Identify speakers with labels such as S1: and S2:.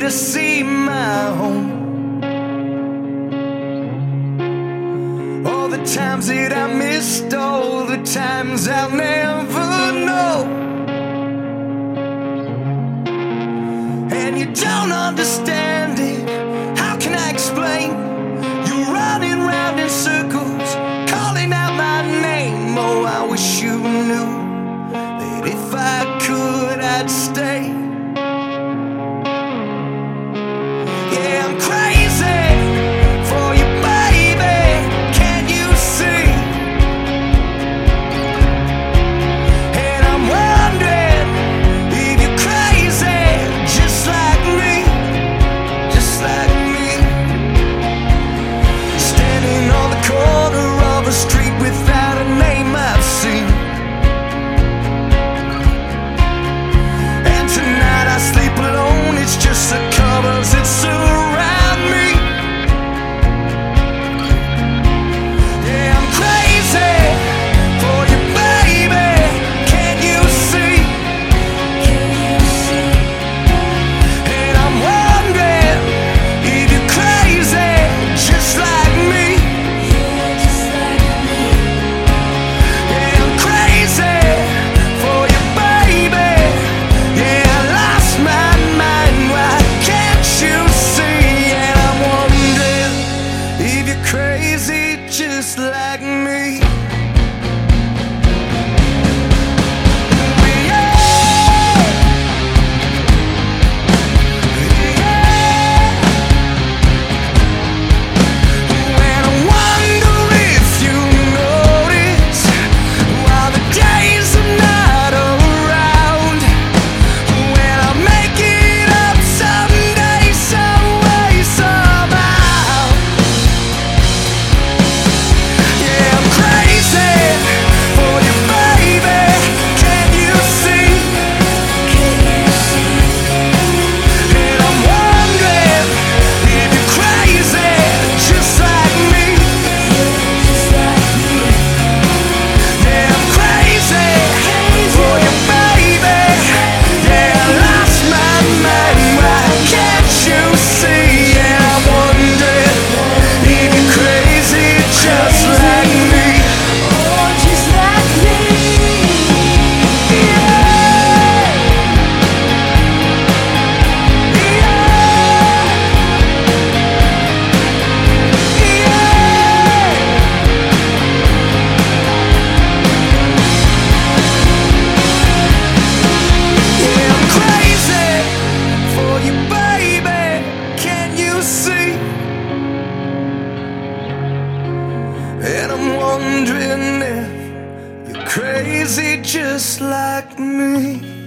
S1: to see my home. All the times that I missed, all the times I'll never know. And you don't understand it, how can I explain? You're running round in circles, calling out my name. Oh, I wish you knew that if I could, I'd stay. Yeah, I'm crazy for you, baby. Can't you see? And I'm wondering if you're crazy, just like me, just like me. Standing on the corner of a street without a name I've seen. And tonight I sleep alone, it's just the covers that surround me. Yeah, I'm crazy for you, baby. Can't you see? And I'm wondering if you're crazy, just like me. Yeah, I'm crazy for you, baby. Yeah, I lost my mind. Why can't you see? And I'm wondering if you're crazy, just like me. And I wonder if you notice, while the days are not around, when I make it up someday, some way, somehow. Yeah, I'm crazy for you, baby. Can't you see? And I'm wondering if you're crazy, just like me. Yeah, I'm crazy for you, baby. Yeah, I lost my mind. Why can't you see? And I'm wondering if you're crazy, just like me. Oh, just like me. Yeah. Yeah, I'm crazy for you, baby. Can't you see? And I'm wondering if you're crazy, just like me.